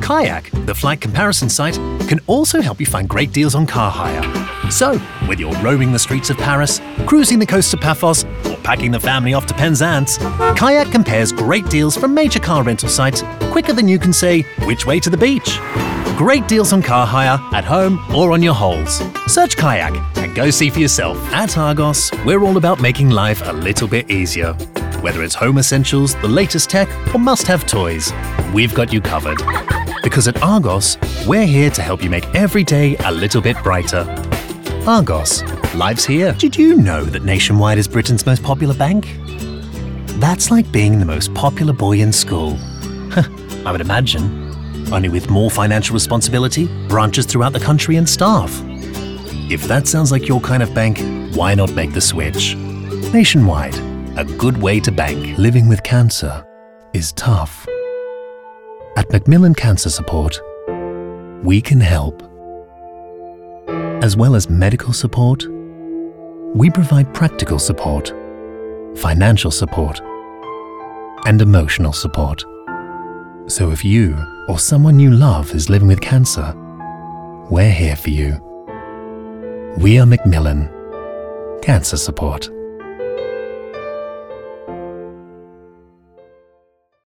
Kayak, the flight comparison site, can also help you find great deals on car hire. So, whether you're roaming the streets of Paris, cruising the coast of Paphos, or packing the family off to Penzance, Kayak compares great deals from major car rental sites quicker than you can say, which way to the beach? Great deals on car hire, at home, or on your holes. Search Kayak and go see for yourself. At Argos, we're all about making life a little bit easier. Whether it's home essentials, the latest tech, or must-have toys, we've got you covered. Because at Argos, we're here to help you make every day a little bit brighter. Argos, life's here. Did you know that Nationwide is Britain's most popular bank? That's like being the most popular boy in school. I would imagine. Only with more financial responsibility, branches throughout the country and staff. If that sounds like your kind of bank, why not make the switch? Nationwide, a good way to bank. Living with cancer is tough. At Macmillan Cancer Support, we can help. As well as medical support, we provide practical support, financial support, and emotional support. So if you or someone you love is living with cancer, we're here for you. We are Macmillan Cancer Support.